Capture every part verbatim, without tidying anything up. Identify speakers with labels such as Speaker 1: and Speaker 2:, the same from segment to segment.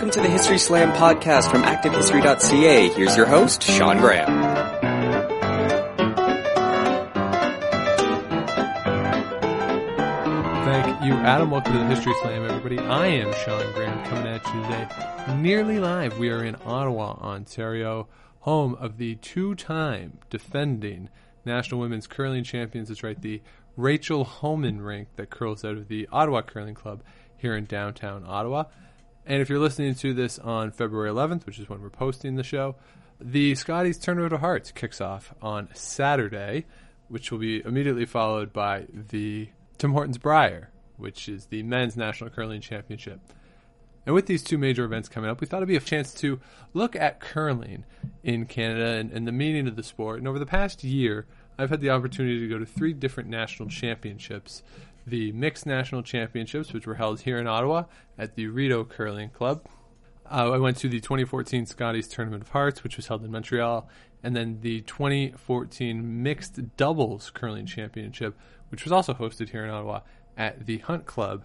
Speaker 1: Welcome to the History Slam podcast from active history dot c a. Here's your host, Sean Graham.
Speaker 2: Thank you, Adam. Welcome to the History Slam, everybody. I am Sean Graham coming at you today, nearly live. We are in Ottawa, Ontario, home of the two-time defending National Women's Curling Champions. That's right, the Rachel Homan rink that curls out of the Ottawa Curling Club here in downtown Ottawa. And if you're listening to this on February eleventh, which is when we're posting the show, the Scotties Tournament of Hearts kicks off on Saturday, which will be immediately followed by the Tim Hortons Brier, which is the Men's National Curling Championship. And with these two major events coming up, we thought it'd be a chance to look at curling in Canada and, and the meaning of the sport. And over the past year, I've had the opportunity to go to three different national championships. The Mixed National Championships, which were held here in Ottawa at the Rideau Curling Club. Uh, I went to the twenty fourteen Scotties Tournament of Hearts, which was held in Montreal, and then the twenty fourteen Mixed Doubles Curling Championship, which was also hosted here in Ottawa at the Hunt Club.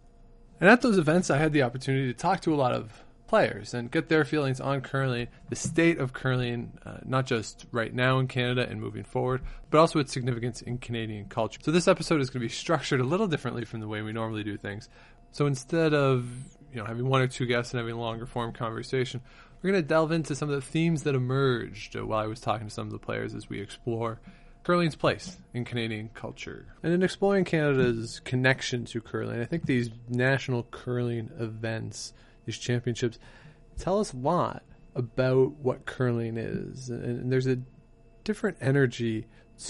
Speaker 2: And at those events, I had the opportunity to talk to a lot of players and get their feelings on curling, the state of curling, uh, not just right now in Canada and moving forward, but also its significance in Canadian culture. So this episode is going to be structured a little differently from the way we normally do things. So instead of you know having one or two guests and having a longer form conversation, we're going to delve into some of the themes that emerged uh, while I was talking to some of the players as we explore curling's place in Canadian culture. And in exploring Canada's connection to curling, I think these national curling events, these championships, tell us a lot about what curling is. And, and there's a different energy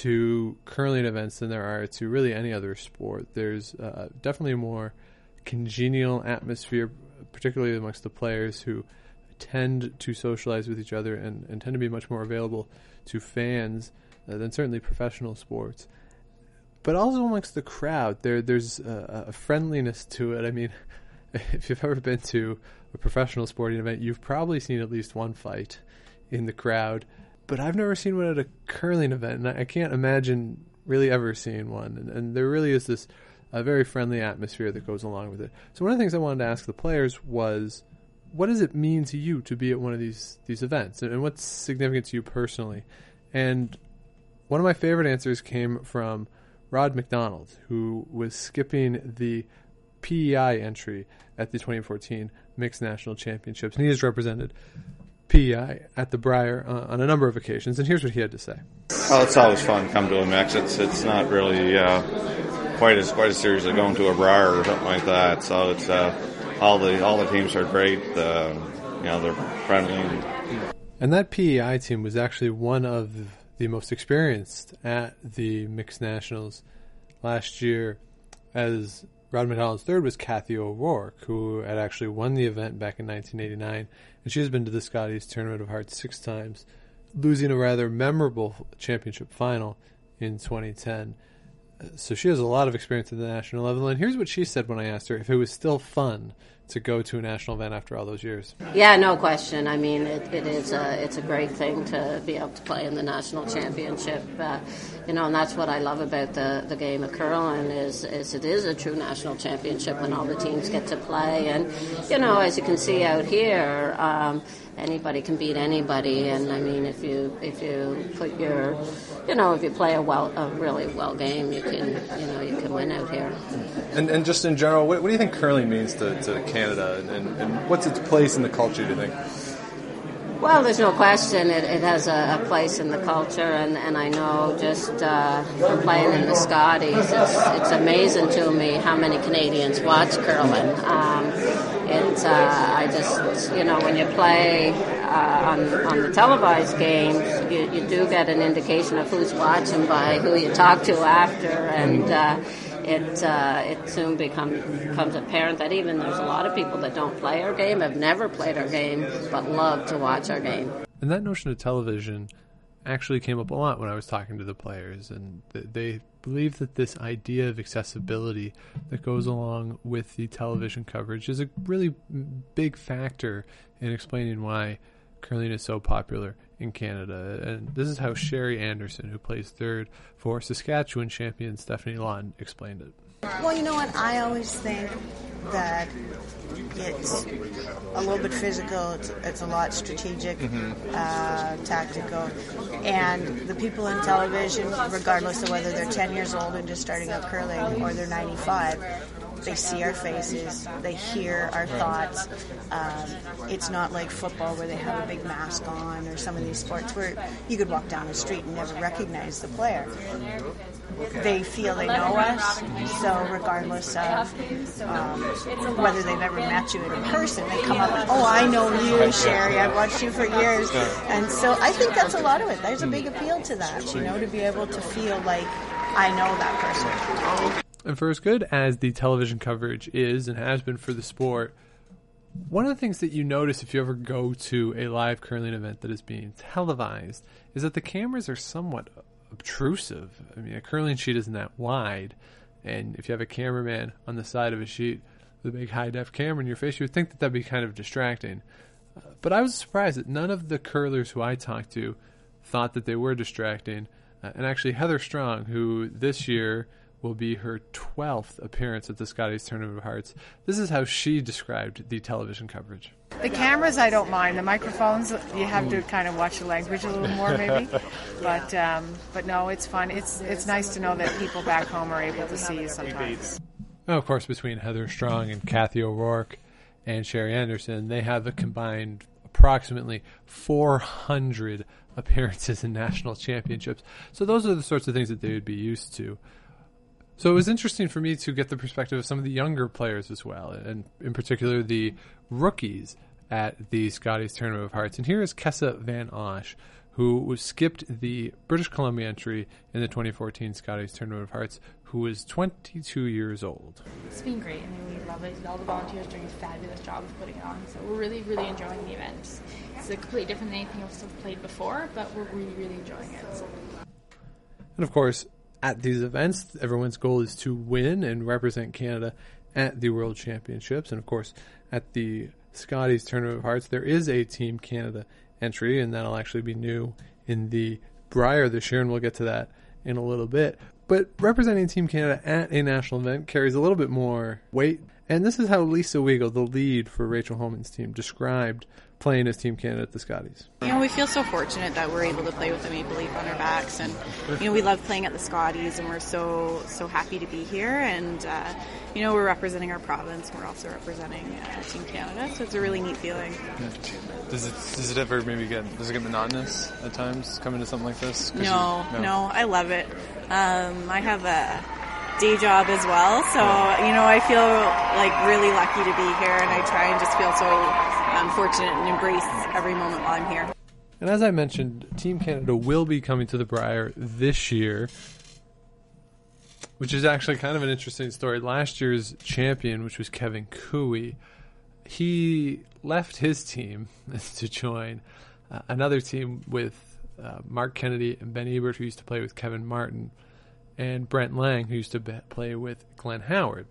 Speaker 2: to curling events than there are to really any other sport. There's uh, definitely a more congenial atmosphere, particularly amongst the players who tend to socialize with each other and, and tend to be much more available to fans uh, than certainly professional sports. But also amongst the crowd, there there's a, a friendliness to it. I mean, if you've ever been to a professional sporting event, you've probably seen at least one fight in the crowd. But I've never seen one at a curling event, and I can't imagine really ever seeing one. And, and there really is this a very friendly atmosphere that goes along with it. So one of the things I wanted to ask the players was, what does it mean to you to be at one of these, these events? And, and what's significant to you personally? And one of my favorite answers came from Rod McDonald, who was skipping the P E I entry at the twenty fourteen Mixed National Championships, and he has represented P E I at the Brier uh, on a number of occasions, and here's what he had to say.
Speaker 3: Well, it's always fun to come to a mix. It's it's not really uh, quite as quite as serious as going to a Brier or something like that. So it's uh, all the all the teams are great. Uh, you know, they're friendly.
Speaker 2: And that P E I team was actually one of the most experienced at the Mixed Nationals last year, as Rod McDonald's third was Kathy O'Rourke, who had actually won the event back in nineteen eighty-nine, and she has been to the Scotties Tournament of Hearts six times, losing a rather memorable championship final in twenty ten. So she has a lot of experience at the national level, and here's what she said when I asked her if it was still fun to go to a national event after all those years.
Speaker 4: Yeah, no question. I mean, it, it is a, it's a great thing to be able to play in the national championship. Uh, you know, and that's what I love about the, the game of curling is, is it is a true national championship when all the teams get to play. And, you know, as you can see out here, um, anybody can beat anybody. And, I mean, if you if you put your, you know, if you play a well a really well game, you can, you know, you can win out here.
Speaker 5: And and just in general, what, what do you think curling means to, to Canada, and, and, and what's its place in the culture, do you think?
Speaker 4: Well, there's no question it, it has a, a place in the culture, and, and I know just uh, from playing in the Scotties, it's, it's amazing to me how many Canadians watch curling. Um, it's, uh, I just, you know, when you play uh, on, on the televised games, you, you do get an indication of who's watching by who you talk to after, and uh, it uh, it soon become, becomes apparent that even there's a lot of people that don't play our game, have never played our game, but love to watch our game.
Speaker 2: And that notion of television actually came up a lot when I was talking to the players, and th- they believe that this idea of accessibility that goes along with the television coverage is a really big factor in explaining why curling is so popular in Canada. And this is how Sherry Anderson, who plays third for Saskatchewan champion Stephanie Lawton, explained it.
Speaker 6: Well, you know what? I always think that it's a little bit physical. It's, it's a lot strategic, mm-hmm. uh, tactical. And the people in television, regardless of whether they're ten years old and just starting out curling or they're ninety-five, they see our faces, they hear our thoughts. Um, it's not like football where they have a big mask on, or some of these sports where you could walk down the street and never recognize the player. They feel they know us, so regardless of um, whether they've ever met you in person, they come up and, oh, I know you, Sherry, I've watched you for years. And so I think that's a lot of it. There's a big appeal to that, you know, to be able to feel like I know that person.
Speaker 2: And for as good as the television coverage is and has been for the sport, one of the things that you notice if you ever go to a live curling event that is being televised is that the cameras are somewhat obtrusive. I mean, a curling sheet isn't that wide, and if you have a cameraman on the side of a sheet with a big high-def camera in your face, you would think that that'd be kind of distracting. Uh, but I was surprised that none of the curlers who I talked to thought that they were distracting. Uh, and actually, Heather Strong, who this year will be her twelfth appearance at the Scotties Tournament of Hearts. This is how she described the television coverage.
Speaker 7: The cameras I don't mind. The microphones, you have to kind of watch the language a little more maybe. But um, but no, it's fun. It's it's nice to know that people back home are able to see you sometimes.
Speaker 2: Now, of course, between Heather Strong and Kathy O'Rourke and Sherry Anderson, they have a combined approximately four hundred appearances in national championships. So those are the sorts of things that they would be used to. So it was interesting for me to get the perspective of some of the younger players as well, and in particular the rookies at the Scotties Tournament of Hearts. And here is Kessa Van Osh, who was skipped the British Columbia entry in the twenty fourteen Scotties Tournament of Hearts, who was twenty-two years old.
Speaker 8: It's been great. I mean, we love it. All the volunteers doing a fabulous job of putting it on. So we're really, really enjoying the event. It's a completely different than anything else we've played before, but we're really, really enjoying it. So.
Speaker 2: And of course, at these events, everyone's goal is to win and represent Canada at the World Championships. And of course, at the Scotties Tournament of Hearts, there is a Team Canada entry, and that'll actually be new in the Brier this year, and we'll get to that in a little bit. But representing Team Canada at a national event carries a little bit more weight. And this is how Lisa Weigel, the lead for Rachel Homan's team, described playing as Team Canada at the Scotties.
Speaker 9: You know, we feel so fortunate that we're able to play with the Maple Leaf on our backs, and you know, we love playing at the Scotties, and we're so so happy to be here. And uh, you know, we're representing our province, and we're also representing uh, Team Canada, so it's a really neat feeling.
Speaker 5: Yeah. Does it does it ever maybe get does it get monotonous at times coming to something like this?
Speaker 9: No, no, no, I love it. Um, I have a day job as well, so you know, I feel like really lucky to be here, and I try and just feel so um, fortunate and embrace every moment while I'm here.
Speaker 2: And as I mentioned, Team Canada will be coming to the Brier this year, which is actually kind of an interesting story. Last year's champion, which was Kevin Cooey, he left his team to join uh, another team with uh, Mark Kennedy and Ben Ebert, who used to play with Kevin Martin, and Brent Lang, who used to be- play with Glenn Howard.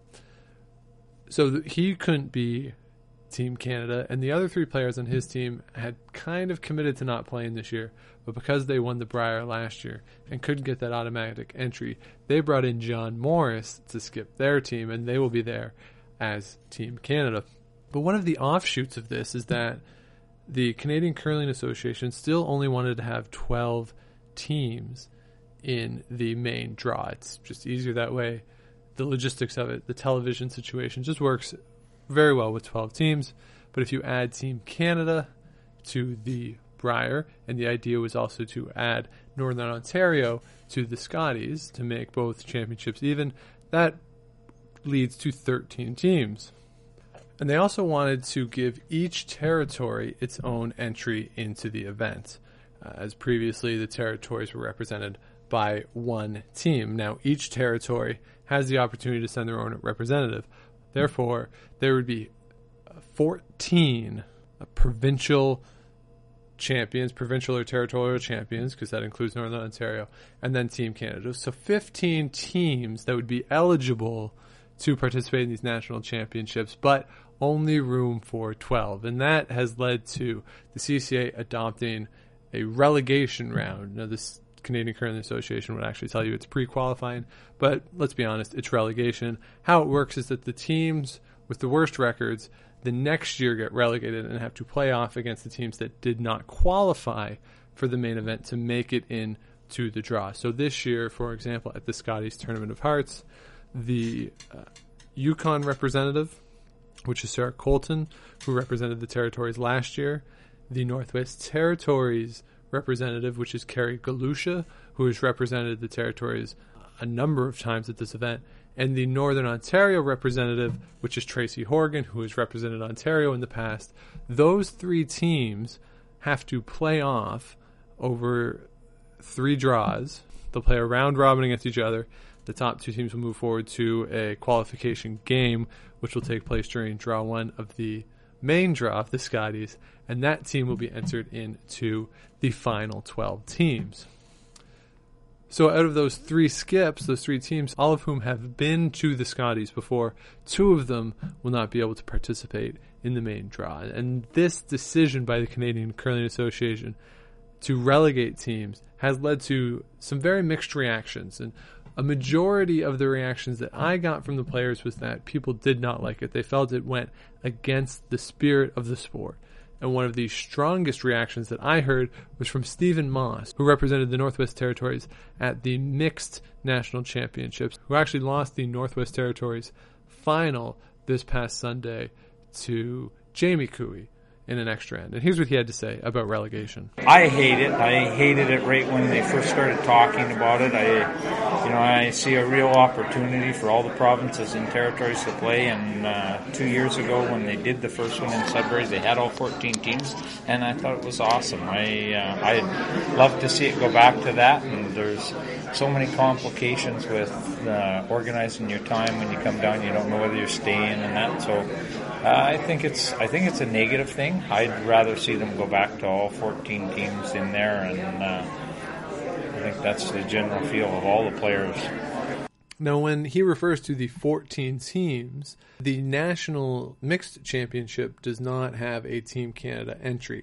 Speaker 2: So th- he couldn't be Team Canada, and the other three players on his team had kind of committed to not playing this year, but because they won the Brier last year and couldn't get that automatic entry, they brought in John Morris to skip their team, and they will be there as Team Canada. But one of the offshoots of this is that the Canadian Curling Association still only wanted to have twelve teams in the main draw. It's just easier that way. The logistics of it, the television situation just works very well with twelve teams. But if you add Team Canada to the Brier, and the idea was also to add Northern Ontario to the Scotties to make both championships even, that leads to thirteen teams. And they also wanted to give each territory its own entry into the event. Uh, as previously, the territories were represented by one team. Now, each territory has the opportunity to send their own representative. Therefore, there would be fourteen provincial champions, provincial or territorial champions, because that includes Northern Ontario, and then Team Canada. So fifteen teams that would be eligible to participate in these national championships, but only room for twelve. And that has led to the C C A adopting a relegation round. Now, this Canadian Curling Association would actually tell you it's pre-qualifying, but let's be honest, it's relegation. How it works is that the teams with the worst records the next year get relegated and have to play off against the teams that did not qualify for the main event to make it in to the draw. So this year, for example, at the Scotties Tournament of Hearts, the uh, Yukon representative, which is Sarah Colton, who represented the Territories last year, the Northwest Territories representative, which is Carrie Galusha, who has represented the Territories a number of times at this event, and the Northern Ontario representative, which is Tracy Horgan, who has represented Ontario in the past. Those three teams have to play off over three draws. They'll play a round robin against each other. The top two teams will move forward to a qualification game, which will take place during draw one of the main draw of the Scotties, and that team will be entered into the final twelve teams. So out of those three skips, those three teams, all of whom have been to the Scotties before, two of them will not be able to participate in the main draw. And this decision by the Canadian Curling Association to relegate teams has led to some very mixed reactions. And a majority of the reactions that I got from the players was that people did not like it. They felt it went against the spirit of the sport. And one of the strongest reactions that I heard was from Stephen Moss, who represented the Northwest Territories at the Mixed National Championships, who actually lost the Northwest Territories final this past Sunday to Jamie Cooey in an extra end. And here's what he had to say about relegation.
Speaker 10: I hate it. I hated it right when they first started talking about it. I, you know, I see a real opportunity for all the provinces and territories to play. And uh, two years ago, when they did the first one in Sudbury, they had all fourteen teams, and I thought it was awesome. I, uh, I'd love to see it go back to that. And there's so many complications with uh, organizing your time when you come down. You don't know whether you're staying and that. So uh, I think it's I think it's a negative thing. I'd rather see them go back to all fourteen teams in there, and uh, I think that's the general feel of all the players.
Speaker 2: Now, when he refers to the fourteen teams, the National Mixed Championship does not have a Team Canada entry.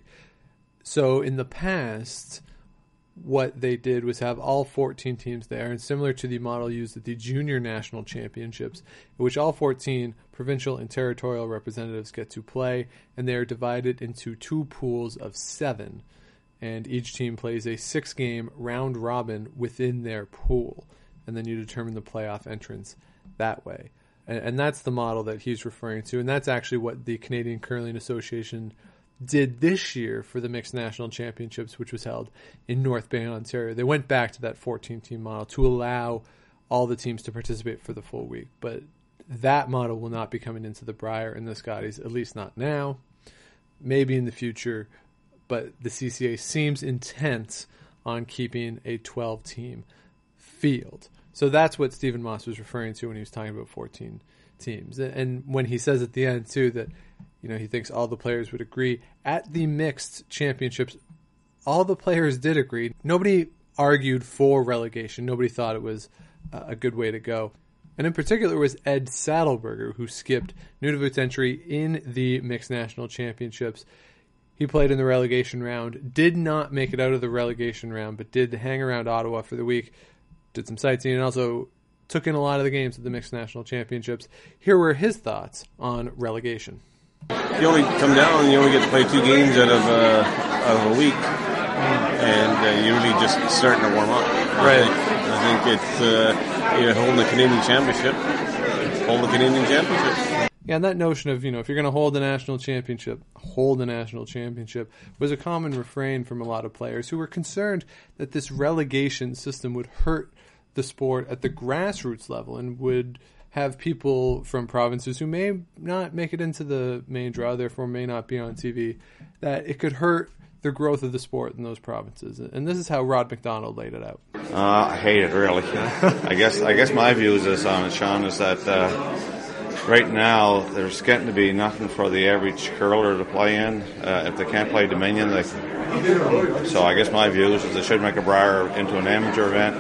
Speaker 2: So in the past, what they did was have all fourteen teams there, and similar to the model used at the Junior National Championships, in which all fourteen provincial and territorial representatives get to play, and they are divided into two pools of seven, and each team plays a six-game round-robin within their pool, and then you determine the playoff entrance that way. And, and that's the model that he's referring to, and that's actually what the Canadian Curling Association did this year for the Mixed National Championships, which was held in North Bay, Ontario. They went back to that fourteen-team model to allow all the teams to participate for the full week. But that model will not be coming into the Brier and the Scotties, at least not now. Maybe in the future, but the C C A seems intent on keeping a twelve-team field. So that's what Stephen Moss was referring to when he was talking about fourteen teams. And when he says at the end, too, that you know he thinks all the players would agree, at the Mixed Championships, all the players did agree. Nobody argued for relegation. Nobody thought it was a good way to go. And in particular was Ed Saddleberger, who skipped Nunavut's entry in the Mixed National Championships. He played in the relegation round, did not make it out of the relegation round, but did hang around Ottawa for the week, did some sightseeing, and also took in a lot of the games at the Mixed National Championships. Here were his thoughts on relegation.
Speaker 11: You only come down and you only get to play two games out of, uh, out of a week, and uh, you're really just starting to warm up.
Speaker 2: Right.
Speaker 11: I think, I think it's uh, you're holding the Canadian Championship, hold the Canadian Championship.
Speaker 2: Yeah, and that notion of, you know, if you're going to hold the national championship, hold the national championship was a common refrain from a lot of players who were concerned that this relegation system would hurt the sport at the grassroots level and would have people from provinces who may not make it into the main draw, therefore may not be on T V, that it could hurt the growth of the sport in those provinces. And this is how Rod McDonald laid it out.
Speaker 3: Uh, I hate it, really. I guess I guess my views is on it, Sean, is that uh, right now there's getting to be nothing for the average curler to play in. Uh, if they can't play Dominion, they so I guess my view is they should make a Brier into an amateur event,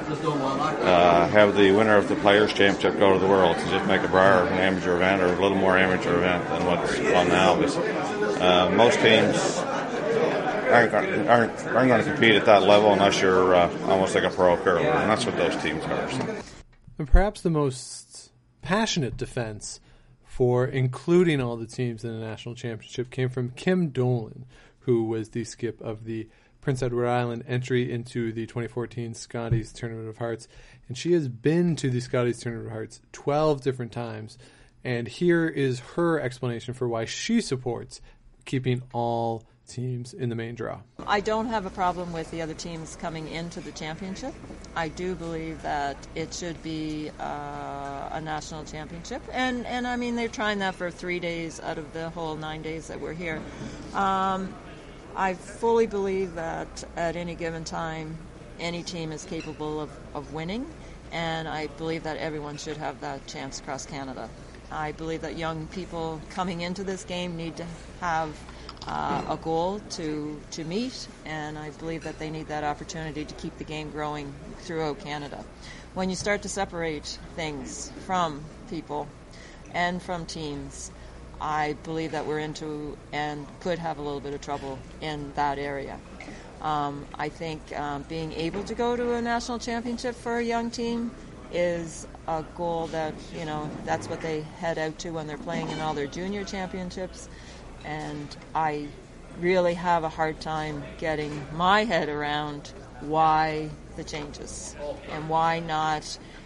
Speaker 3: uh, have the winner of the Players' Championship go to the World, so just make a Brier an amateur event, or a little more amateur event than what's on now. Because uh, most teams aren't aren't aren't going to compete at that level unless you're uh, almost like a pro curler, and that's what those teams are. So.
Speaker 2: And perhaps the most passionate defense for including all the teams in the national championship came from Kim Dolan, who was the skip of the Prince Edward Island entry into the twenty fourteen Scotties Tournament of Hearts. And she has been to the Scotties Tournament of Hearts twelve different times. And here is her explanation for why she supports keeping all teams in the main draw.
Speaker 12: I don't have a problem with the other teams coming into the championship. I do believe that it should be uh, a national championship. And, and I mean, they're trying that for three days out of the whole nine days that we're here. Um, I fully believe that at any given time, any team is capable of, of winning. And I believe that everyone should have that chance across Canada. I believe that young people coming into this game need to have Uh, a goal to to meet, and I believe that they need that opportunity to keep the game growing throughout Canada. When you start to separate things from people and from teams, I believe that we're into and could have a little bit of trouble in that area. Um, I think um, being able to go to a national championship for a young team is a goal that, you know, that's what they head out to when they're playing in all their junior championships. And I really have a hard time getting my head around why the changes and why not.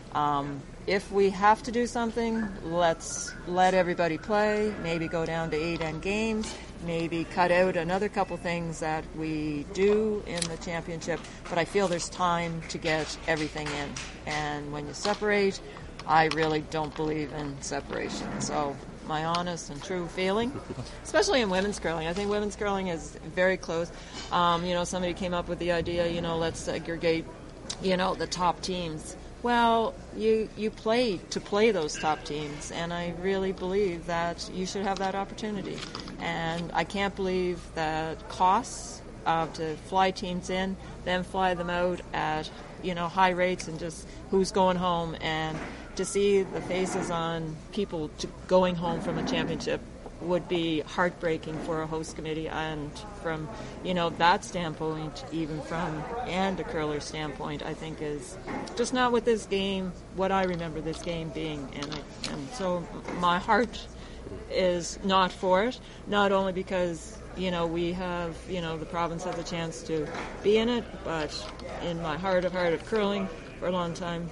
Speaker 12: Um, if we have to do something, let's let everybody play, maybe go down to eight end games, maybe cut out another couple things that we do in the championship. But I feel there's time to get everything in. And when you separate, I really don't believe in separation. So my honest and true feeling, especially in women's curling. I think women's curling is very close. Um, you know, somebody came up with the idea, you know, let's segregate, you know, the top teams. Well, you you play to play those top teams, and I really believe that you should have that opportunity. And I can't believe that costs uh, to fly teams in, then fly them out at, you know, high rates, and just who's going home, and to see the faces on people to going home from a championship would be heartbreaking for a host committee, and from, you know, that standpoint, even from and a curler standpoint, I think is just not what this game, what I remember this game being. And, I, and so my heart is not for it, not only because, you know, we have, you know, the province has a chance to be in it, but in my heart of heart of curling for a long time,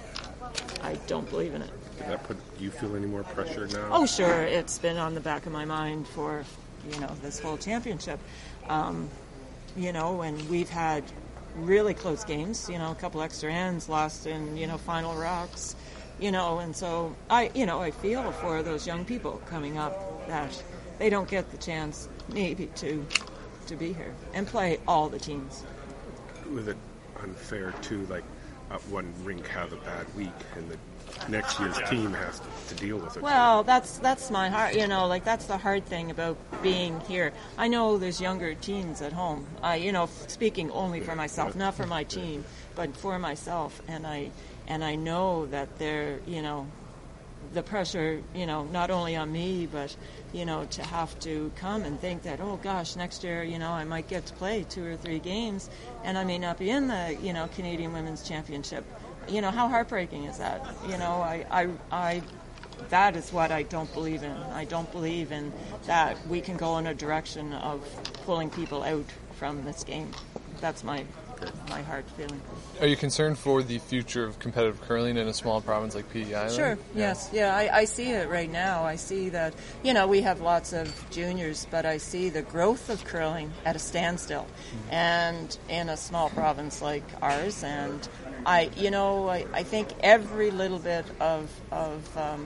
Speaker 12: I don't believe in it.
Speaker 13: Did that put you feel any more pressure now?
Speaker 12: Oh, sure. It's been on the back of my mind for, you know, this whole championship. Um, you know, and we've had really close games, you know, a couple extra ends lost in, you know, final rocks, you know, and so I, you know, I feel for those young people coming up that they don't get the chance maybe to to be here and play all the teams.
Speaker 13: Was it unfair too, like uh, one rink have a bad week and the next year's team has to, to deal with it?
Speaker 12: Well, that's that's my heart, you know, like that's the hard thing about being here. I know there's younger teens at home. I, you know, speaking only for myself, not for my team, but for myself, and I and I know that they're, you know, the pressure, you know, not only on me, but, you know, to have to come and think that, oh gosh, next year, you know, I might get to play two or three games and I may not be in the, you know, Canadian Women's Championship. You know, how heartbreaking is that? You know, I, I, I, that is what I don't believe in. I don't believe in that we can go in a direction of pulling people out from this game. That's my my heart feeling.
Speaker 5: Are you concerned for the future of competitive curling in a small province like P E I?
Speaker 12: Sure, yes. Yeah, I, I see it right now. I see that, you know, we have lots of juniors, but I see the growth of curling at a standstill. Mm-hmm. And in a small province like ours, and I, you know, I, I think every little bit of, of um,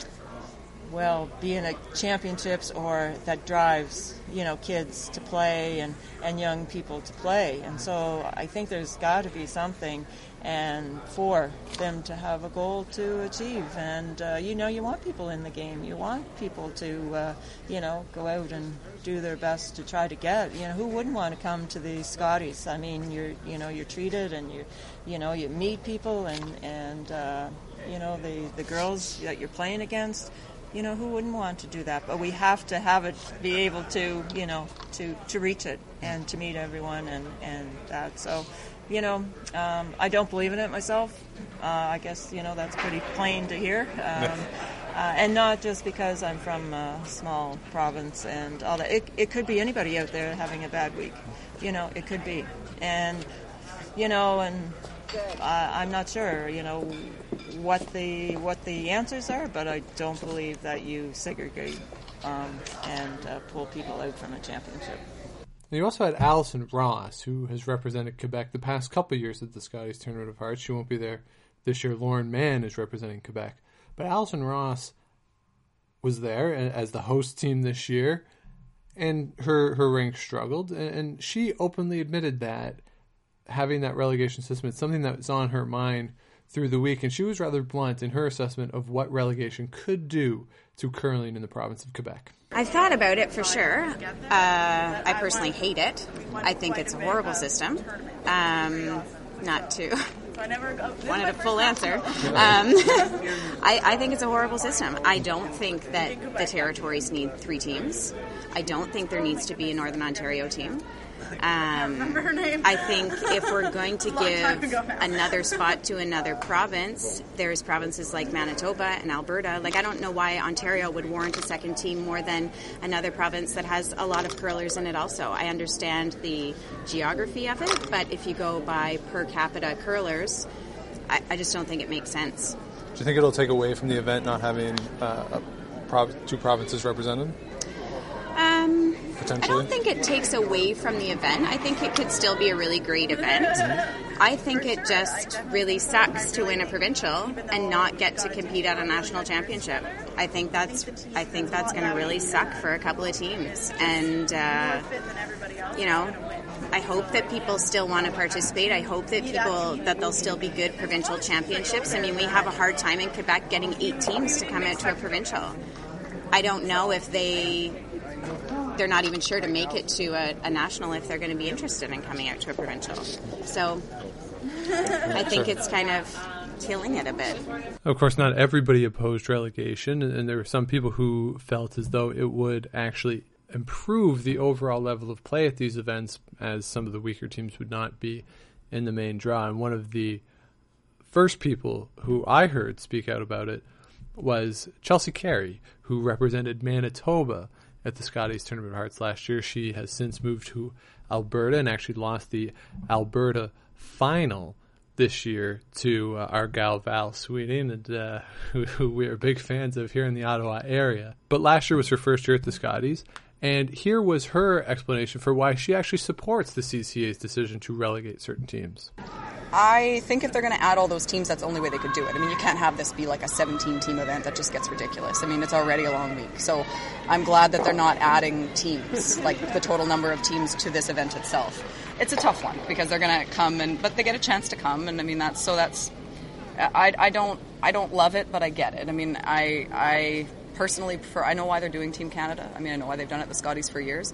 Speaker 12: well, being at championships or that drives, you know, kids to play and, and young people to play. And so I think there's got to be something and for them to have a goal to achieve. And, uh, you know, you want people in the game. You want people to, uh, you know, go out and do their best to try to get, you know, who wouldn't want to come to the Scotties? I mean, you're, you know, you're treated and you, you know, you meet people and, and, uh, you know, the, the girls that you're playing against, you know, who wouldn't want to do that? But we have to have it, be able to, you know, to, to reach it and to meet everyone and, and that. So, you know, um, I don't believe in it myself. Uh, I guess, you know, that's pretty plain to hear. Um, uh, and not just because I'm from a small province and all that. It, it could be anybody out there having a bad week. You know, it could be. And, you know, and uh, I'm not sure, you know, what the what the answers are, but I don't believe that you segregate um, and uh, pull people out from a championship.
Speaker 2: You also had Alison Ross, who has represented Quebec the past couple of years at the Scotties Tournament of Hearts. She won't be there this year. Lauren Mann is representing Quebec. But Alison Ross was there as the host team this year, and her, her rank struggled, and she openly admitted that having that relegation system is something that was on her mind through the week, and she was rather blunt in her assessment of what relegation could do to curling in the province of Quebec.
Speaker 14: I've thought about it for sure. Uh, I personally hate it. I think it's a horrible system. Um, not to wanted a full answer. Um, I, I think it's a horrible system. I don't think that the territories need three teams. I don't think there needs to be a Northern Ontario team. Um, I think if we're going to give another spot to another province, there's provinces like Manitoba and Alberta. Like, I don't know why Ontario would warrant a second team more than another province that has a lot of curlers in it also. I understand the geography of it, but if you go by per capita curlers, I, I just don't think it makes sense.
Speaker 5: Do you think it'll take away from the event not having uh, a prov- two provinces represented?
Speaker 14: Um, I don't think it takes away from the event. I think it could still be a really great event. I think it just really sucks to win a provincial and not get to compete at a national championship. I think that's I think that's going to really suck for a couple of teams. And uh, you know, I hope that people still want to participate. I hope that people that there'll still be good provincial championships. I mean, we have a hard time in Quebec getting eight teams to come out to a provincial. I don't know if they. They're not even sure to make it to a, a national if they're going to be interested in coming out to a provincial. So I think it's kind of killing it a bit.
Speaker 2: Of course, not everybody opposed relegation, and there were some people who felt as though it would actually improve the overall level of play at these events, as some of the weaker teams would not be in the main draw. And one of the first people who I heard speak out about it was Chelsea Carey, who represented Manitoba at the Scotties Tournament of Hearts last year. She has since moved to Alberta and actually lost the Alberta final this year to uh, our gal Val Sweeting, and uh, who, who we are big fans of here in the Ottawa area. But last year was her first year at the Scotties, and here was her explanation for why she actually supports the C C A's decision to relegate certain teams.
Speaker 15: I think if they're going to add all those teams, that's the only way they could do it. I mean, you can't have this be like a seventeen-team event. That just gets ridiculous. I mean, it's already a long week. So I'm glad that they're not adding teams, like the total number of teams to this event itself. It's a tough one because they're going to come, and but they get a chance to come. And I mean, that's so that's I, I don't I don't love it, but I get it. I mean, I I personally prefer. I know why they're doing Team Canada. I mean, I know why they've done it at the Scotties for years.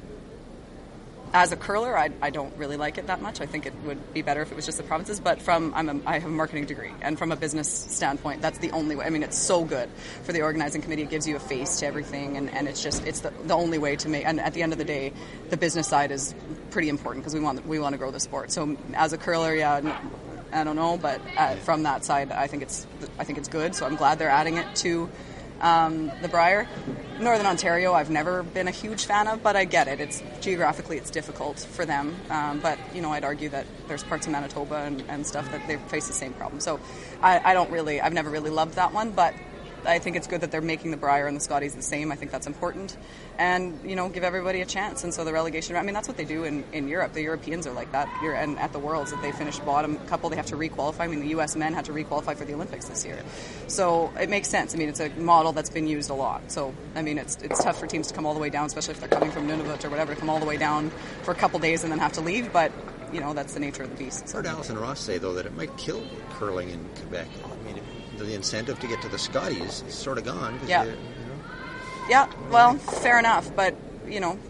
Speaker 15: As a curler, I, I don't really like it that much. I think it would be better if it was just the provinces. But from I'm a, I have a marketing degree, and from a business standpoint, that's the only way. I mean, it's so good for the organizing committee. It gives you a face to everything, and, and it's just it's the, the only way to make. And at the end of the day, the business side is pretty important because we want we want to grow the sport. So as a curler, yeah, I don't know, but uh, from that side, I think it's I think it's good. So I'm glad they're adding it to um, the Brier. Northern Ontario, I've never been a huge fan of, but I get it. It's geographically, it's difficult for them. Um, but you know, I'd argue that there's parts of Manitoba and, and stuff that they face the same problem. So I, I don't really, I've never really loved that one, but I think it's good that they're making the Brier and the Scotties the same. I think that's important. And, you know, give everybody a chance. And so the relegation, I mean, that's what they do in, in Europe. The Europeans are like that. You're, and at the Worlds, if they finish bottom couple, they have to requalify. I mean, the U S men had to requalify for the Olympics this year. So it makes sense. I mean, it's a model that's been used a lot. So, I mean, it's it's tough for teams to come all the way down, especially if they're coming from Nunavut or whatever, to come all the way down for a couple days and then have to leave. But, you know, that's the nature of the beast.
Speaker 16: I heard Alison Ross say, though, that it might kill curling in Quebec. I mean, the incentive to get to the Scotties is sort of gone.
Speaker 15: Yeah.
Speaker 16: You know,
Speaker 15: yeah, well, fair enough, but, you know,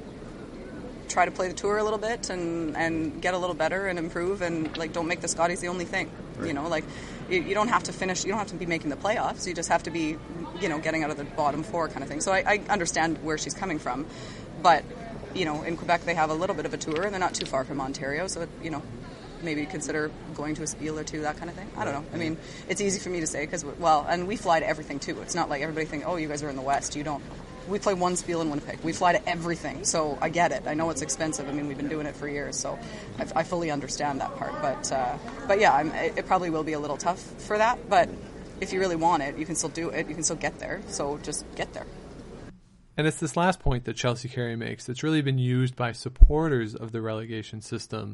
Speaker 15: try to play the tour a little bit and, and get a little better and improve, and, like, don't make the Scotties the only thing. You know, like you, you don't have to finish, you don't have to be making the playoffs. You just have to be, you know, getting out of the bottom four kind of thing. So I, I understand where she's coming from, but you know, in Quebec they have a little bit of a tour, and they're not too far from Ontario, so it, you know, maybe consider going to a spiel or two, that kind of thing. I don't know. I mean, it's easy for me to say because, well, and we fly to everything too. It's not like everybody think, oh, you guys are in the West. You don't. We play one spiel in Winnipeg. We fly to everything, so I get it. I know it's expensive. I mean, we've been doing it for years, so I, I fully understand that part. But, uh, but yeah, I'm, it probably will be a little tough for that. But if you really want it, you can still do it. You can still get there. So just get there.
Speaker 2: And it's this last point that Chelsea Carey makes that's really been used by supporters of the relegation system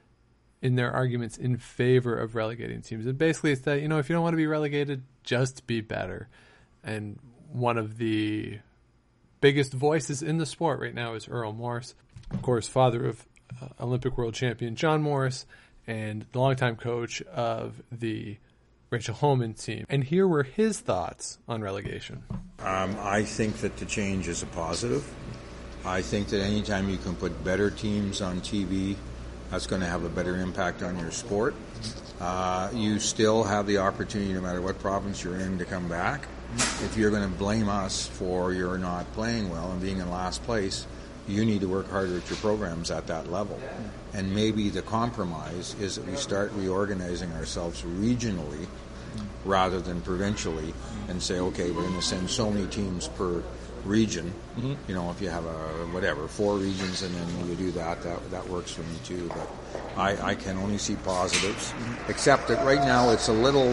Speaker 2: in their arguments in favor of relegating teams. And basically it's that, you know, if you don't want to be relegated, just be better. And one of the biggest voices in the sport right now is Earl Morris, of course, father of uh, Olympic world champion John Morris and the longtime coach of the Rachel Homan team. And here were his thoughts on relegation.
Speaker 17: Um, I think that the change is a positive. I think that anytime you can put better teams on T V, that's going to have a better impact on your sport. Uh, you still have the opportunity, no matter what province you're in, to come back. If you're going to blame us for you're not playing well and being in last place, you need to work harder at your programs at that level. And maybe the compromise is that we start reorganizing ourselves regionally rather than provincially and say, okay, we're going to send so many teams per region. Mm-hmm. You know, if you have a, whatever, four regions and then you do that, that, that works for me too. But I, I can only see positives, mm-hmm. except that right now it's a little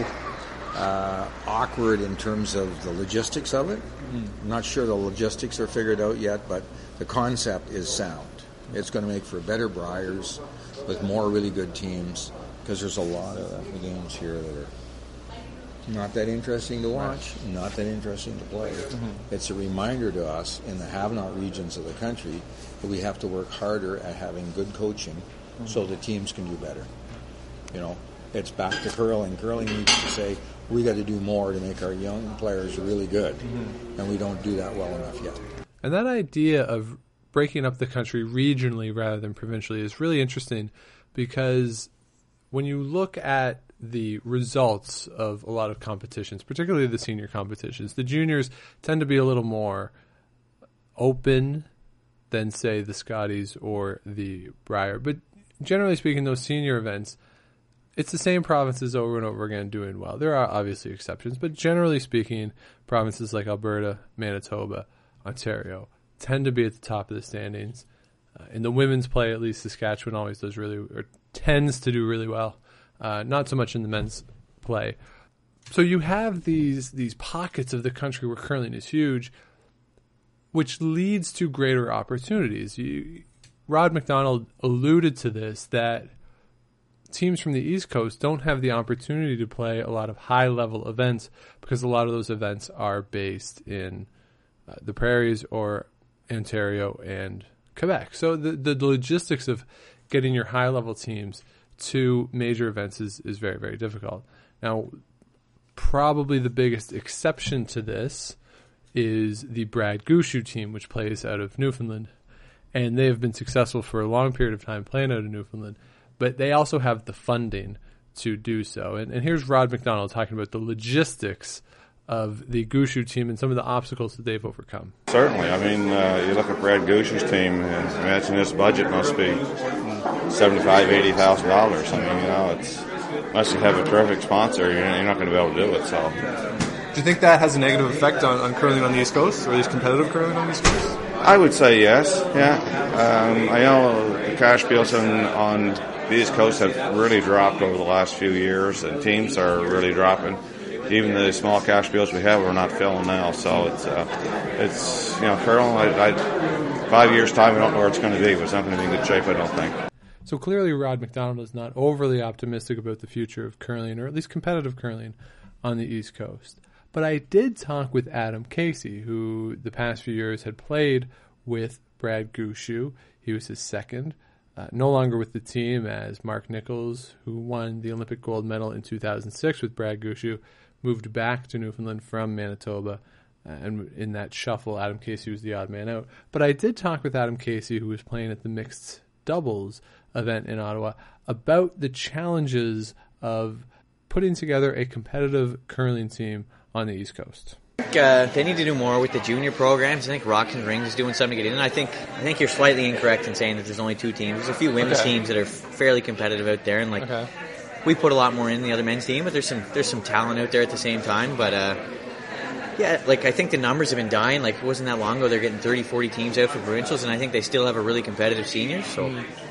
Speaker 17: uh, awkward in terms of the logistics of it. Mm-hmm. I'm not sure the logistics are figured out yet, but the concept is sound. It's going to make for better Briars with more really good teams, because there's a lot of games here that are not that interesting to watch, not that interesting to play. Mm-hmm. It's a reminder to us in the have-not regions of the country that we have to work harder at having good coaching mm-hmm. so the teams can do better. You know, it's back to curling. Curling needs to say, we got to do more to make our young players really good, mm-hmm. and we don't do that well enough yet.
Speaker 2: And that idea of breaking up the country regionally rather than provincially is really interesting, because when you look at the results of a lot of competitions, particularly the senior competitions, the juniors tend to be a little more open than, say, the Scotties or the Brier. But generally speaking, those senior events, it's the same provinces over and over again doing well. There are obviously exceptions, but generally speaking, provinces like Alberta, Manitoba, Ontario tend to be at the top of the standings. Uh, in the women's play, at least Saskatchewan always does really, or tends to do really well. Uh, not so much in the men's play. So you have these these pockets of the country where curling is huge, which leads to greater opportunities. You, Rod McDonald alluded to this, that teams from the East Coast don't have the opportunity to play a lot of high-level events because a lot of those events are based in uh, the prairies or Ontario and Quebec. So the, the logistics of getting your high-level teams to major events is, is very, very difficult. Now, probably the biggest exception to this is the Brad Gushue team, which plays out of Newfoundland. And they have been successful for a long period of time playing out of Newfoundland. But they also have the funding to do so. And, and here's Rod McDonald talking about the logistics of the Gushue team and some of the obstacles that they've overcome.
Speaker 3: Certainly. I mean, uh, you look at Brad Gushue's team, and imagine his budget must be seventy-five thousand dollars, eighty thousand dollars. I mean, you know, it's unless you have a terrific sponsor, you're, you're not going to be able to do it. So,
Speaker 5: do you think that has a negative effect on, on curling on the East Coast, or at least competitive curling on the East Coast?
Speaker 3: I would say yes, yeah. Um, I know the cash bills on, on the East Coast have really dropped over the last few years, and teams are really dropping. Even the small cash bills we have, we're not filling now. So it's, uh, it's you know, curling, I, I, five years' time, we don't know where it's going to be, but it's not going to be in good shape, I don't think.
Speaker 2: So clearly Rod McDonald is not overly optimistic about the future of curling, or at least competitive curling, on the East Coast. But I did talk with Adam Casey, who the past few years had played with Brad Gushue. He was his second. Uh, no longer with the team, as Mark Nichols, who won the Olympic gold medal in two thousand six with Brad Gushue, moved back to Newfoundland from Manitoba. Uh, and in that shuffle, Adam Casey was the odd man out. But I did talk with Adam Casey, who was playing at the mixed doubles event in Ottawa, about the challenges of putting together a competitive curling team on the East Coast?
Speaker 18: Uh, they need to do more with the junior programs. I think Rocks and Rings is doing something to get in. I think I think you're slightly incorrect in saying that there's only two teams. There's a few women's
Speaker 2: Okay.
Speaker 18: teams that are fairly competitive out there, and like
Speaker 2: Okay.
Speaker 18: we put a lot more in the other men's team. But there's some there's some talent out there at the same time. But uh, yeah, like I think the numbers have been dying. Like it wasn't that long ago they're getting thirty, forty teams out for provincials, and I think they still have a really competitive seniors. So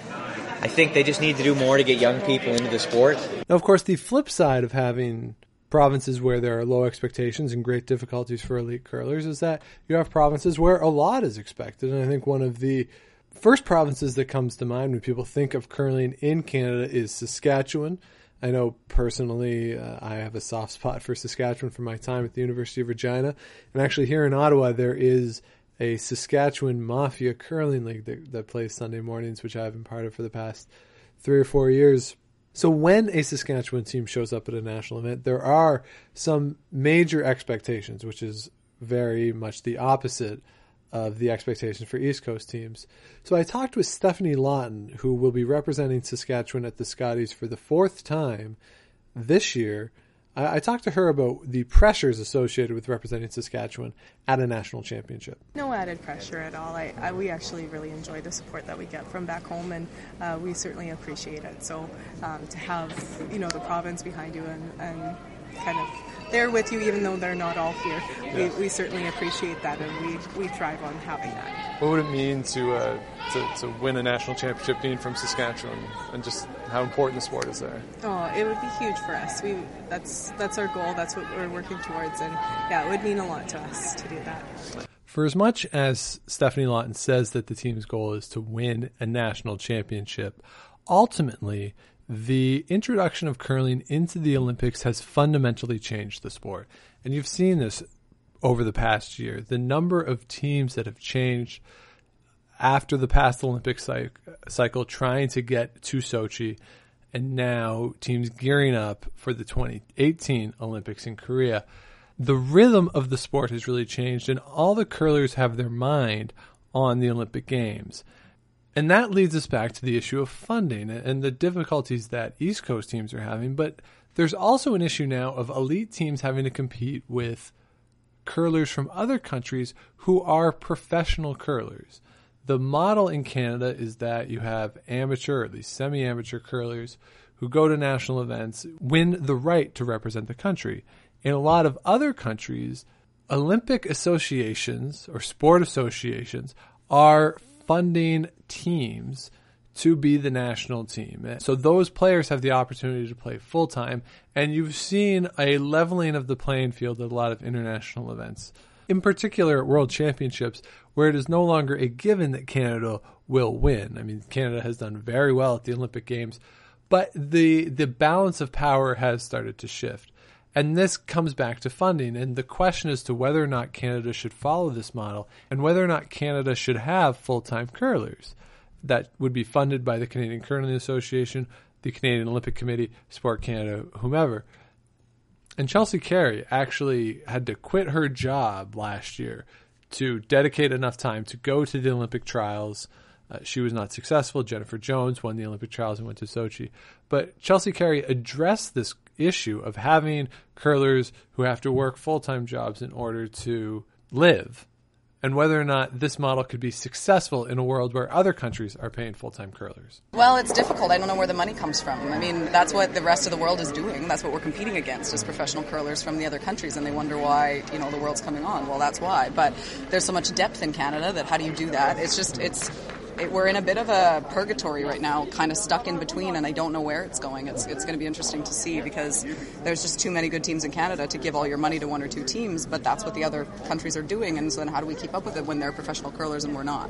Speaker 18: I think they just need to do more to get young people into the sport.
Speaker 2: Now, of course, the flip side of having provinces where there are low expectations and great difficulties for elite curlers is that you have provinces where a lot is expected. And I think one of the first provinces that comes to mind when people think of curling in Canada is Saskatchewan. I know personally uh, I have a soft spot for Saskatchewan from my time at the University of Regina. And actually here in Ottawa there is a Saskatchewan Mafia Curling League that, that plays Sunday mornings, which I've been part of for the past three or four years. So when a Saskatchewan team shows up at a national event, there are some major expectations, which is very much the opposite of the expectations for East Coast teams. So I talked with Stephanie Lawton, who will be representing Saskatchewan at the Scotties for the fourth time this year. I, I talked to her about the pressures associated with representing Saskatchewan at a national championship.
Speaker 19: No added pressure at all. I, I, we actually really enjoy the support that we get from back home, and uh, we certainly appreciate it. So um, to have, you know, the province behind you and, and kind of there with you, even though they're not all here,
Speaker 5: Yeah.
Speaker 19: we, we certainly appreciate that, and we, we thrive on having that.
Speaker 5: What would it mean to, uh, to to win a national championship being from Saskatchewan, and just how important the sport is there?
Speaker 19: Oh, it would be huge for us. We that's that's our goal. That's what we're working towards, and yeah, it would mean a lot to us to do that.
Speaker 2: For as much as Stephanie Lawton says that the team's goal is to win a national championship, ultimately, the introduction of curling into the Olympics has fundamentally changed the sport. And you've seen this over the past year. The number of teams that have changed after the past Olympic cycle trying to get to Sochi, and now teams gearing up for the twenty eighteen Olympics in Korea. The rhythm of the sport has really changed, and all the curlers have their mind on the Olympic Games. And that leads us back to the issue of funding and the difficulties that East Coast teams are having. But there's also an issue now of elite teams having to compete with curlers from other countries who are professional curlers. The model in Canada is that you have amateur, or at least semi-amateur curlers who go to national events, win the right to represent the country. In a lot of other countries, Olympic associations or sport associations are funding teams to be the national team. So those players have the opportunity to play full-time, and you've seen a leveling of the playing field at a lot of international events. In particular at World Championships, where it is no longer a given that Canada will win. I mean, Canada has done very well at the Olympic Games, but the the balance of power has started to shift. And this comes back to funding, and the question as to whether or not Canada should follow this model and whether or not Canada should have full-time curlers that would be funded by the Canadian Curling Association, the Canadian Olympic Committee, Sport Canada, whomever. And Chelsea Carey actually had to quit her job last year to dedicate enough time to go to the Olympic trials. Uh, she was not successful. Jennifer Jones won the Olympic trials and went to Sochi. But Chelsea Carey addressed this issue of having curlers who have to work full-time jobs in order to live, and whether or not this model could be successful in a world where other countries are paying full-time curlers.
Speaker 15: Well, it's difficult. I don't know where the money comes from. I mean, that's what the rest of the world is doing. That's what we're competing against, is professional curlers from the other countries, and they wonder why, you know, the world's coming on. Well, that's why. But there's so much depth in Canada that how do you do that? It's just, it's... It, we're in a bit of a purgatory right now, kind of stuck in between, and I don't know where it's going. It's it's going to be interesting to see, because there's just too many good teams in Canada to give all your money to one or two teams, but that's what the other countries are doing, and so then how do we keep up with it when they're professional curlers and we're not?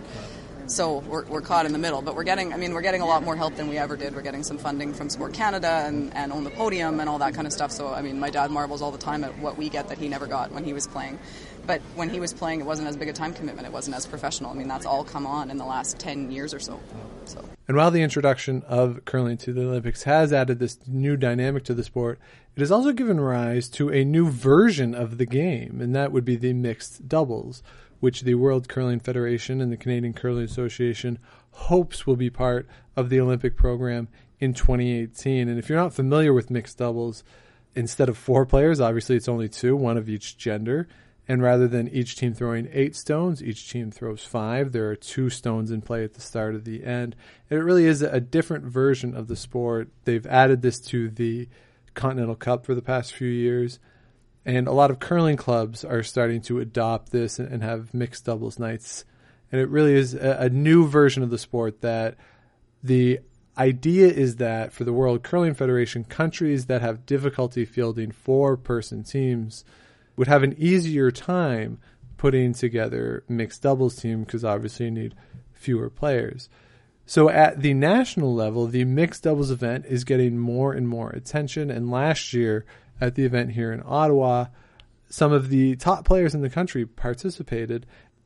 Speaker 15: So we're we're caught in the middle, but we're getting, I mean, we're getting a lot more help than we ever did. We're getting some funding from Sport Canada and, and Own the Podium and all that kind of stuff. So, I mean, my dad marvels all the time at what we get that he never got when he was playing. But when he was playing, it wasn't as big a time commitment. It wasn't as professional. I mean, that's all come on in the last ten years or so. So.
Speaker 2: And while the introduction of curling to the Olympics has added this new dynamic to the sport, it has also given rise to a new version of the game, and that would be the mixed doubles, which the World Curling Federation and the Canadian Curling Association hopes will be part of the Olympic program in twenty eighteen. And if you're not familiar with mixed doubles, instead of four players, obviously it's only two, one of each gender. And rather than each team throwing eight stones, each team throws five. There are two stones in play at the start of the end. It really is a different version of the sport. They've added this to the Continental Cup for the past few years. And a lot of curling clubs are starting to adopt this and have mixed doubles nights. And it really is a, a new version of the sport that the idea is that for the World Curling Federation, countries that have difficulty fielding four-person teams would have an easier time putting together mixed doubles team because obviously you need fewer players. So at the national level, the mixed doubles event is getting more and more attention. And last year at the event here in Ottawa, some of the top players in the country participated,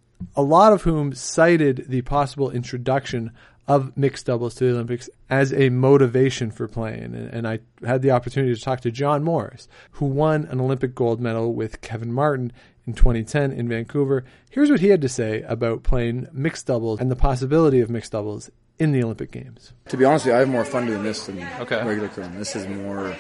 Speaker 2: a lot of whom cited the possible introduction of mixed doubles to the Olympics as a motivation for playing. And, and I had the opportunity to talk to John Morris, who won an Olympic gold medal with Kevin Martin in twenty ten in Vancouver. Here's what he had to say about playing mixed doubles and the possibility of mixed doubles in the Olympic Games.
Speaker 20: To be honest with you, I have more fun doing this than okay. regular curling. This is more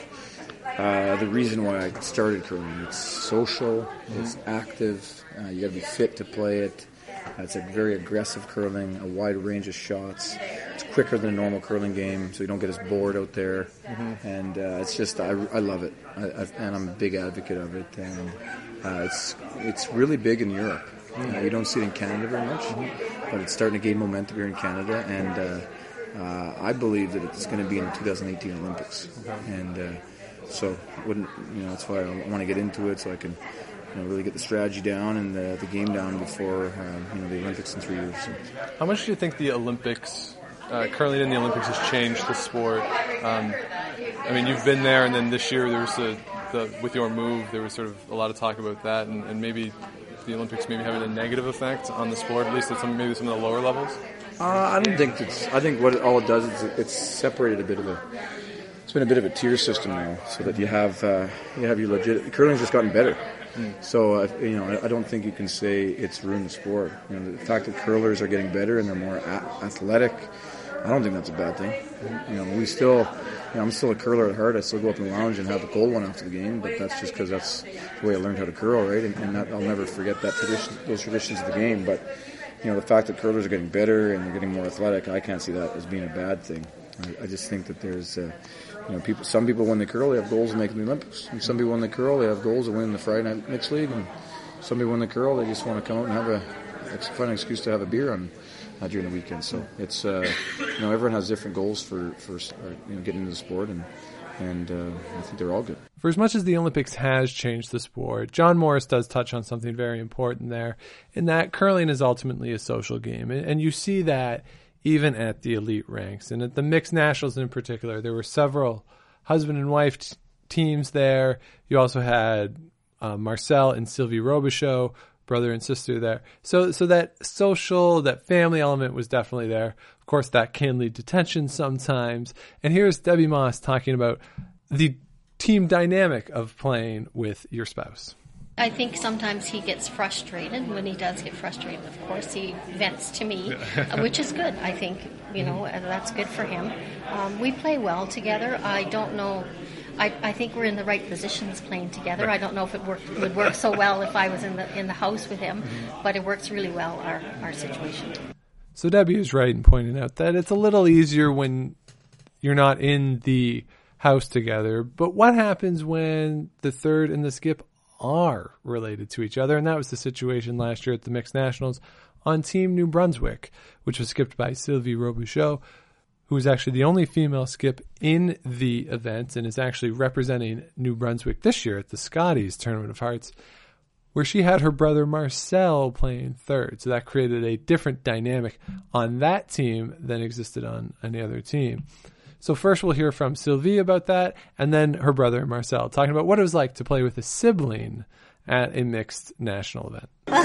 Speaker 20: uh, the reason why I started curling. It's social, mm-hmm. it's active, uh, you got to be fit to play it. Uh, it's a very aggressive curling, a wide range of shots. It's quicker than a normal curling game, so you don't get as bored out there. Mm-hmm. And uh, it's just, I, I love it, I, I, and I'm a big advocate of it. And uh, it's it's really big in Europe. Mm-hmm. Uh, you don't see it in Canada very much, mm-hmm. but it's starting to gain momentum here in Canada. And uh, uh, I believe that it's going to be in the two thousand eighteen Olympics. Okay. And uh, so, wouldn't you know? That's why I want to get into it so I can. You know, really get the strategy down and the, the game down before uh, you know the Olympics in three years. So.
Speaker 5: How much do you think the Olympics, uh, curling in the Olympics, has changed the sport? Um, I mean, you've been there, and then this year there was a, the with your move, there was sort of a lot of talk about that, and, and maybe the Olympics maybe having a negative effect on the sport, at least at some maybe some of the lower levels.
Speaker 20: Uh, I don't think it's. I think what it, all it does is it, it's separated a bit of a. It's been a bit of a tier system now, so that you have uh, you have your legit. Curling's just gotten better. Mm. So, uh, you know, I don't think you can say it's ruined the sport. You know, the fact that curlers are getting better and they're more a- athletic, I don't think that's a bad thing. You know, we still, you know, I'm still a curler at heart. I still go up in the lounge and have a cold one after the game, but that's just because that's the way I learned how to curl, right? And, and that, I'll never forget that tradition, those traditions of the game. But, you know, the fact that curlers are getting better and they're getting more athletic, I can't see that as being a bad thing. I, I just think that there's... Uh, You know, people. Some people, when they curl, they have goals of making the Olympics. And some people, when they curl, they have goals of winning the Friday Night Mixed League. And some people, when they curl, they just want to come out and have a, it's a fun excuse to have a beer on uh, during the weekend. So it's, uh, you know, everyone has different goals for, for uh, you know, getting into the sport, and and uh, I think they're all good.
Speaker 2: For as much as the Olympics has changed the sport, John Morris does touch on something very important there, in that curling is ultimately a social game, and, and you see that even at the elite ranks. And at the mixed nationals in particular, there were several husband and wife t- teams there. You also had uh, Marcel and Sylvie Robichaud, brother and sister there. So so that social, that family element was definitely there. Of course, that can lead to tension sometimes. And here's Debbie Moss talking about the team dynamic of playing with your spouse.
Speaker 21: I think sometimes he gets frustrated. When he does get frustrated, of course, he vents to me, which is good. I think, you know, that's good for him. Um, we play well together. I don't know. I, I think we're in the right positions playing together. I don't know if it work, would work so well if I was in the in the house with him, but it works really well, our, our situation.
Speaker 2: So Debbie is right in pointing out that it's a little easier when you're not in the house together. But what happens when the third and the skip are related to each other? And that was the situation last year at the Mixed Nationals on Team New Brunswick, which was skipped by Sylvie Robichaud, who is actually the only female skip in the event and is actually representing New Brunswick this year at the Scotties Tournament of Hearts, where she had her brother Marcel playing third. So that created a different dynamic on that team than existed on any other team. So first we'll hear from Sylvie about that, and then her brother Marcel talking about what it was like to play with a sibling at a mixed national event.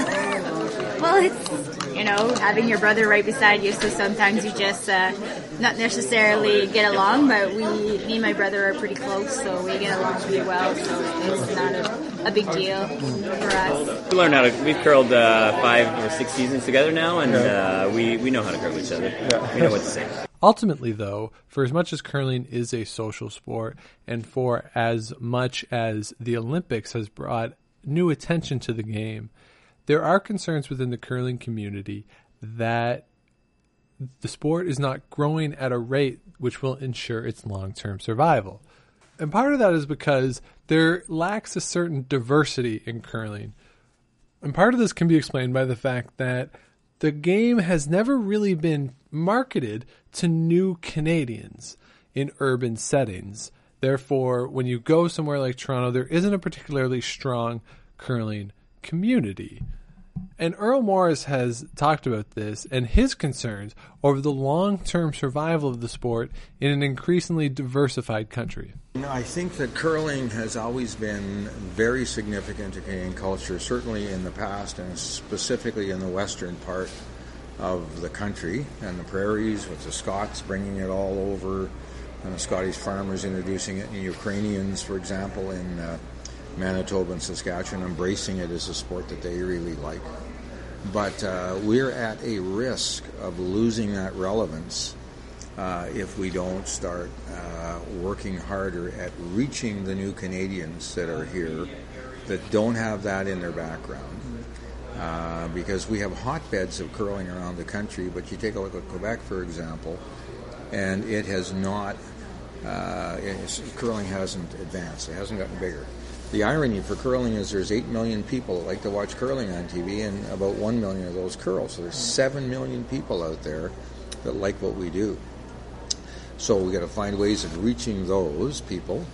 Speaker 22: Well, it's, you know, having your brother right beside you, so sometimes you just uh, not necessarily get along, but we, me and my brother are pretty close, so we get along pretty well, so it's not a a big deal for us.
Speaker 1: We learned how to. We've curled uh, five or six seasons together now, and uh, we we know how to curl each other. Yeah. We know what to say.
Speaker 2: Ultimately, though, for as much as curling is a social sport, and for as much as the Olympics has brought new attention to the game, there are concerns within the curling community that the sport is not growing at a rate which will ensure its long-term survival. And part of that is because there lacks a certain diversity in curling. And part of this can be explained by the fact that the game has never really been marketed to new Canadians in urban settings. Therefore, when you go somewhere like Toronto, there isn't a particularly strong curling community. And Earl Morris has talked about this and his concerns over the long-term survival of the sport in an increasingly diversified country.
Speaker 17: You know, I think that curling has always been very significant to Canadian culture, certainly in the past and specifically in the western part of the country and the prairies, with the Scots bringing it all over and the Scottish farmers introducing it, and Ukrainians, for example, in uh, Manitoba and Saskatchewan embracing it as a sport that they really like. But uh, we're at a risk of losing that relevance uh, if we don't start uh, working harder at reaching the new Canadians that are here that don't have that in their background. Uh, because we have hotbeds of curling around the country, but you take a look at Quebec, for example, and it has not, uh, it's, curling hasn't advanced, it hasn't gotten bigger. The irony for curling is there's eight million people that like to watch curling on T V, and about one million of those curl. So there's seven million people out there that like what we do. So we got to find ways of reaching those people,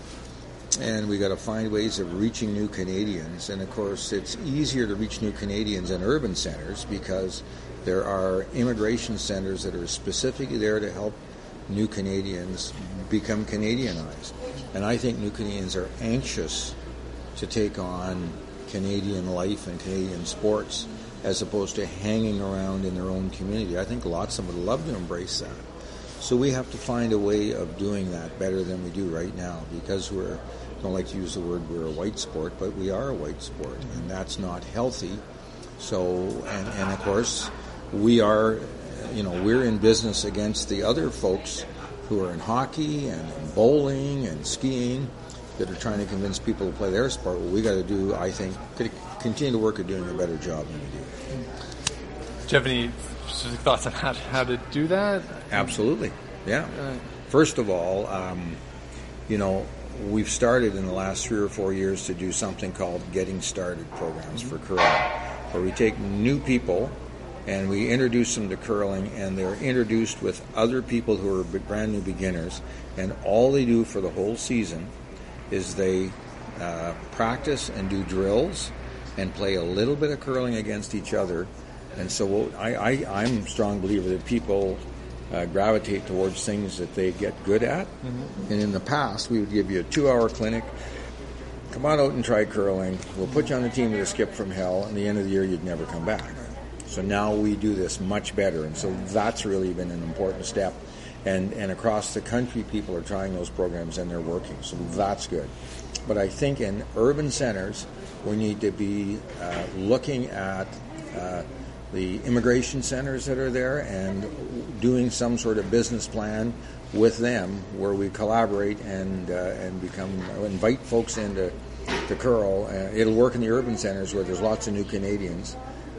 Speaker 17: and we got to find ways of reaching new Canadians. And of course, it's easier to reach new Canadians in urban centers because there are immigration centers that are specifically there to help new Canadians become Canadianized. And I think new Canadians are anxious to take on Canadian life and Canadian sports as opposed to hanging around in their own community. I think lots of them would love to embrace that. So we have to find a way of doing that better than we do right now, because we're, I don't like to use the word we're a white sport, but we are a white sport, and that's not healthy. So, and, and of course, we are, you know, we're in business against the other folks who are in hockey and in bowling and skiing that are trying to convince people to play their sport. What we got to do, I think, continue to work at doing a better job than we do.
Speaker 2: Do you have any specific thoughts on how to, how to do that?
Speaker 17: Absolutely, yeah. First of all, um, you know, we've started in the last three or four years to do something called Getting Started programs for curling, where we take new people and we introduce them to curling, and they're introduced with other people who are brand new beginners, and all they do for the whole season is they uh, practice and do drills and play a little bit of curling against each other. And so I, I, I'm a strong believer that people uh, gravitate towards things that they get good at. Mm-hmm. And in the past, we would give you a two-hour clinic. Come on out and try curling. We'll put you on the team with a skip from hell, and at the end of the year, you'd never come back. So now we do this much better, and so that's really been an important step. And, and across the country, people are trying those programs, and they're working, so that's good. But I think in urban centers, we need to be uh, looking at uh, the immigration centers that are there and doing some sort of business plan with them where we collaborate and uh, and become invite folks in to, to curl. Uh, it'll work in the urban centers where there's lots of new Canadians,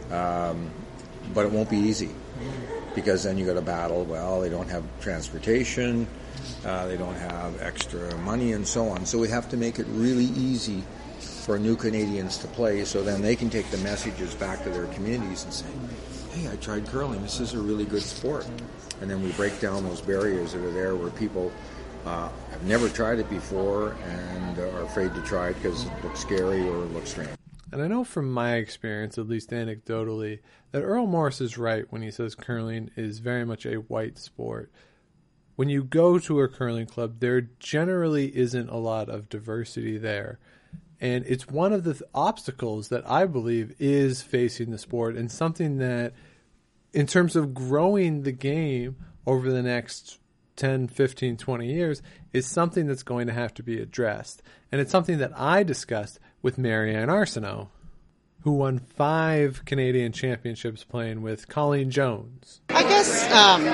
Speaker 17: um, but it won't be easy because then you got to battle. Well, they don't have transportation, uh, they don't have extra money, and so on. So we have to make it really easy for new Canadians to play, so then they can take the messages back to their communities and say, hey, I tried curling, this is a really good sport. And then we break down those barriers that are there where people uh, have never tried it before and are afraid to try it because it looks scary or it looks strange.
Speaker 2: And I know from my experience, at least anecdotally, that Earl Morris is right when he says curling is very much a white sport. When you go to a curling club, there generally isn't a lot of diversity there. And it's one of the th- obstacles that I believe is facing the sport, and something that, in terms of growing the game over the next ten, fifteen, twenty years, is something that's going to have to be addressed. And it's something that I discussed with Marianne Arsenault, who won five Canadian championships playing with Colleen Jones.
Speaker 4: I guess um,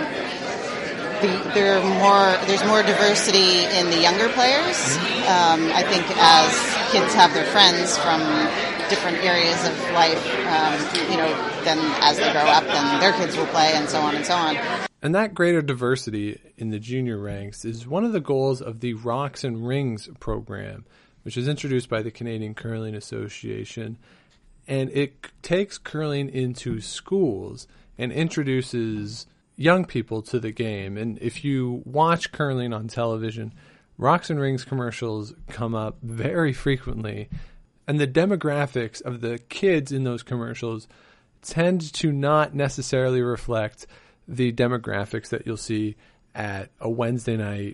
Speaker 4: the, there are more. There's more diversity in the younger players. Um, I think as kids have their friends from different areas of life, um, you know, then as they grow up, then their kids will play, and so on and so on.
Speaker 2: And that greater diversity in the junior ranks is one of the goals of the Rocks and Rings program, which was introduced by the Canadian Curling Association. And it takes curling into schools and introduces young people to the game. And if you watch curling on television, Rocks and Rings commercials come up very frequently. And the demographics of the kids in those commercials tend to not necessarily reflect the demographics that you'll see at a Wednesday night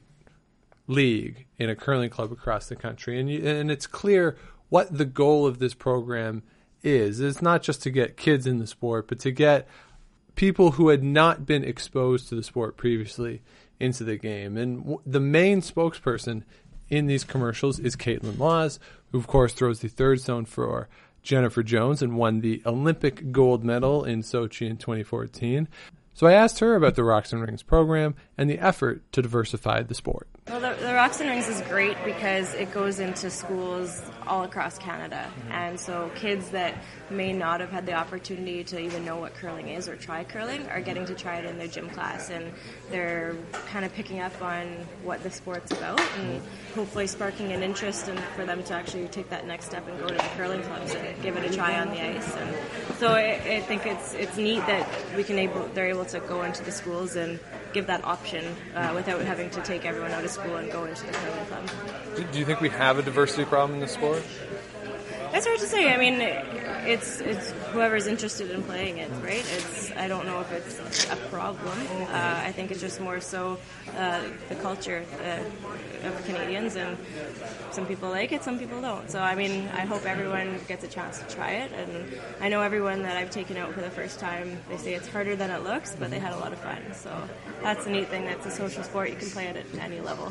Speaker 2: league in a curling club across the country. And you, and it's clear what the goal of this program is. It's not just to get kids in the sport, but to get people who had not been exposed to the sport previously into the game. And w- the main spokesperson in these commercials is Caitlin Laws, who of course throws the third stone for Jennifer Jones and won the Olympic gold medal in Sochi in twenty fourteen. So I asked her about the Rocks and Rings program and the effort to diversify the sport.
Speaker 6: Well, the, the Rocks and Rings is great because it goes into schools all across Canada. Mm-hmm. And so kids that may not have had the opportunity to even know what curling is or try curling are getting to try it in their gym class. And they're kind of picking up on what the sport's about and hopefully sparking an interest in, for them to actually take that next step and go to the curling clubs and give it a try on the ice. And so I, I think it's it's neat that we can able they're able to go into the schools and give that option uh, without having to take everyone out of school and go into the curling club.
Speaker 5: Do you think we have a diversity problem in the sport?
Speaker 6: It's hard to say. I mean, it's it's whoever's interested in playing it, right? It's I don't know if it's a problem. Uh, I think it's just more so uh, the culture uh, of Canadians, and some people like it, some people don't. So I mean, I hope everyone gets a chance to try it. And I know everyone that I've taken out for the first time, they say it's harder than it looks, but they had a lot of fun. So that's the neat thing. That's a social sport. You can play it at any level.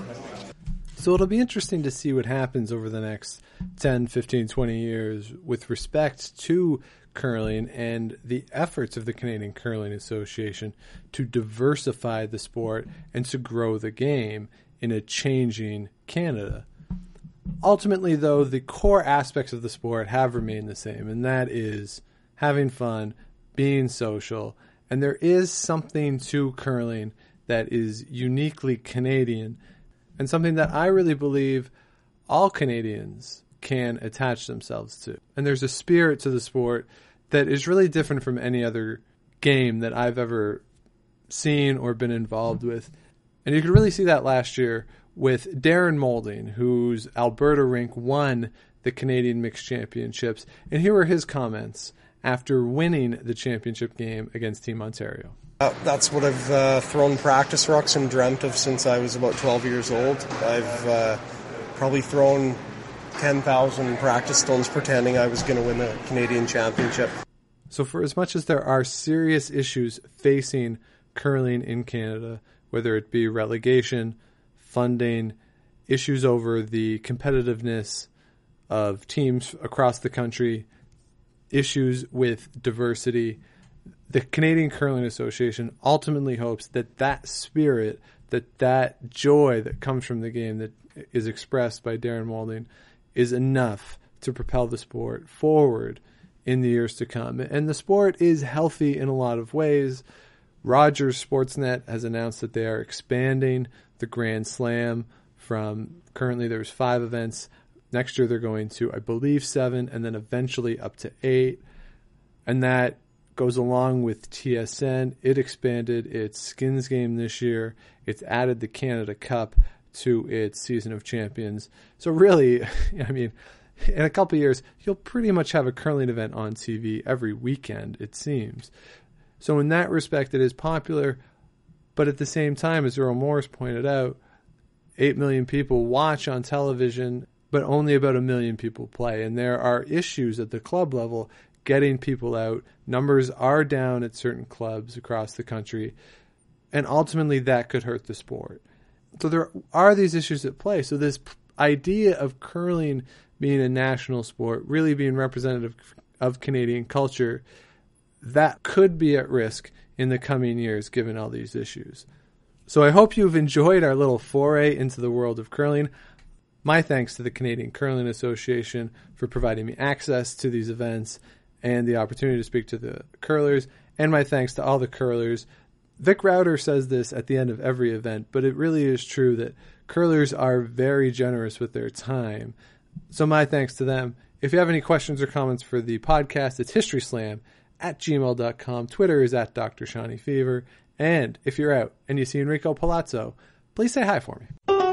Speaker 2: So it'll be interesting to see what happens over the next ten, fifteen, twenty years with respect to curling and the efforts of the Canadian Curling Association to diversify the sport and to grow the game in a changing Canada. Ultimately, though, the core aspects of the sport have remained the same, and that is having fun, being social, and there is something to curling that is uniquely Canadian, and something that I really believe all Canadians can attach themselves to. And there's a spirit to the sport that is really different from any other game that I've ever seen or been involved with. And you could really see that last year with Darren Moulding, whose Alberta rink won the Canadian Mixed Championships. And here were his comments after winning the championship game against Team Ontario.
Speaker 23: Uh, that's what I've uh, thrown practice rocks and dreamt of since I was about twelve years old. I've uh, probably thrown ten thousand practice stones pretending I was going to win the Canadian Championship.
Speaker 2: So for as much as there are serious issues facing curling in Canada, whether it be relegation, funding, issues over the competitiveness of teams across the country, issues with diversity, the Canadian Curling Association ultimately hopes that that spirit, that that joy that comes from the game that is expressed by Darren Moulding is enough to propel the sport forward in the years to come. And the sport is healthy in a lot of ways. Rogers Sportsnet has announced that they are expanding the Grand Slam from currently there's five events. Next year they're going to, I believe, seven, and then eventually up to eight. And that goes along with T S N. It expanded its skins game this year. It's added the Canada Cup to its season of champions. So really, I mean, in a couple of years, you'll pretty much have a curling event on T V every weekend, it seems. So in that respect, it is popular. But at the same time, as Earl Morris pointed out, eight million people watch on television, but only about a million people play. And there are issues at the club level getting people out. Numbers are down at certain clubs across the country, and ultimately that could hurt the sport. So there are these issues at play. So this p- idea of curling being a national sport, really being representative of Canadian culture, that could be at risk in the coming years given all these issues. So I hope you've enjoyed our little foray into the world of curling. My thanks to the Canadian Curling Association for providing me access to these events and the opportunity to speak to the curlers, and my thanks to all the curlers. Vic Rauter says this at the end of every event, but it really is true that curlers are very generous with their time. So my thanks to them. If you have any questions or comments for the podcast, it's historyslam at gmail dot com. Twitter is at Doctor Shawnee Fever. And if you're out and you see Enrico Palazzo, please say hi for me.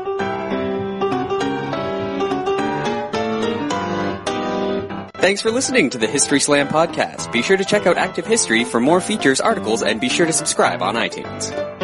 Speaker 7: Thanks for listening to the History Slam podcast. Be sure to check out Active History for more features, articles, and be sure to subscribe on iTunes.